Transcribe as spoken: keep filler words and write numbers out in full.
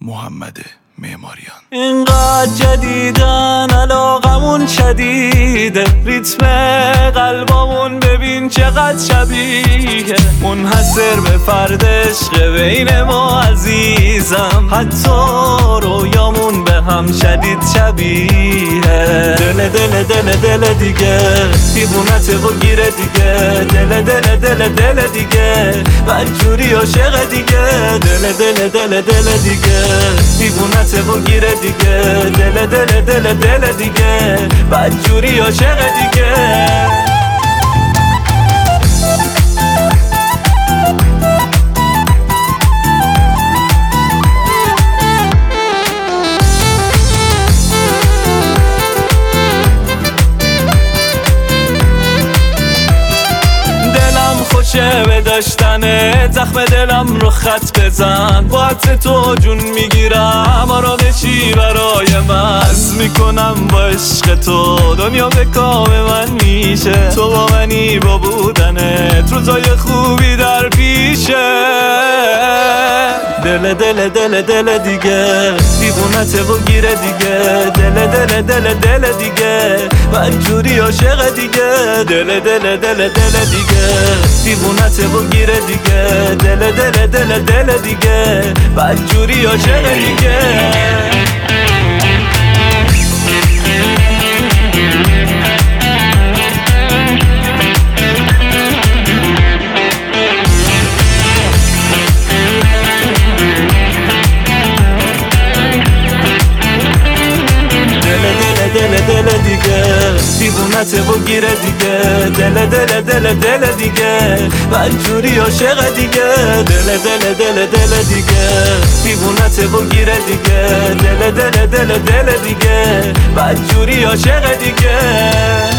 محمد معماریان. اینقدر جدیدن علاقمون شدیده، ریتم قلبمون ببین چقدر شبیه، منحصر به فرد عشق بین ما عزیزم، حتی رویامون به هم شدید شبیه. دل دل دل دل دیگه دیوونته و گیره دیگه، دل دل دل دل دیگه بدجوری عاشق دیگه، دل دل دل دل دیگه دیوونته و گیره دیگه، دل دل دل دل دیگه بدجوری عاشق دیگه. خوشه به داشتنه، زخم دلم رو خط بزن، با عطر تو جون میگیرم، آرامشی برای من حس میکنم با عشق تو، دنیا به کام من میشه، تو با منی با بودنت، روزای خوبی در پیشه. دل دل دل دل دیگه دیوونته و گیره دیگه، دل دل دل دل دیگه بدجوری عاشق دیگه، دل دل دل دل دیگه دیوونته و گیره دیگه، دل دل دل دل دیگه بدجوری عاشق دیگه. دل دل دیگه دیوونته و گیره دیگه، دل دل دل دل دیگه بدجوری عاشق دیگه، دل دل دل دل دیگه دیوونته و گیره دیگه، دل دل دل دل دیگه بدجوری عاشق دیگه.